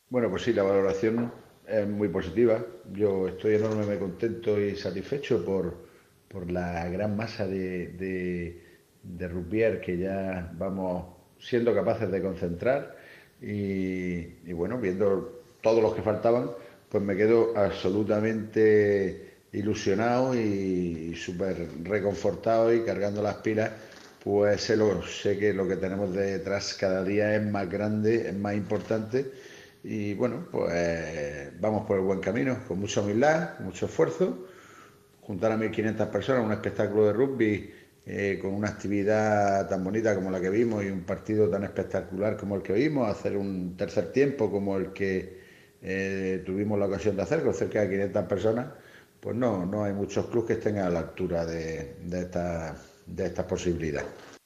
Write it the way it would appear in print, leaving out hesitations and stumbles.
Bueno, pues sí, la valoración es muy positiva. Yo estoy enormemente contento y satisfecho por la gran masa de rugbier que ya vamos siendo capaces de concentrar y bueno, viendo todos los que faltaban, pues me quedo absolutamente ilusionado y súper reconfortado y cargando las pilas, pues sé que lo que tenemos detrás cada día es más grande, es más importante y bueno, pues vamos por el buen camino, con mucha humildad, mucho esfuerzo, juntar a 1.500 personas en un espectáculo de rugby con una actividad tan bonita como la que vimos y un partido tan espectacular como el que vimos, hacer un tercer tiempo como el que tuvimos la ocasión de hacer con cerca de 500 personas, pues no hay muchos clubes que estén a la altura de estas posibilidades.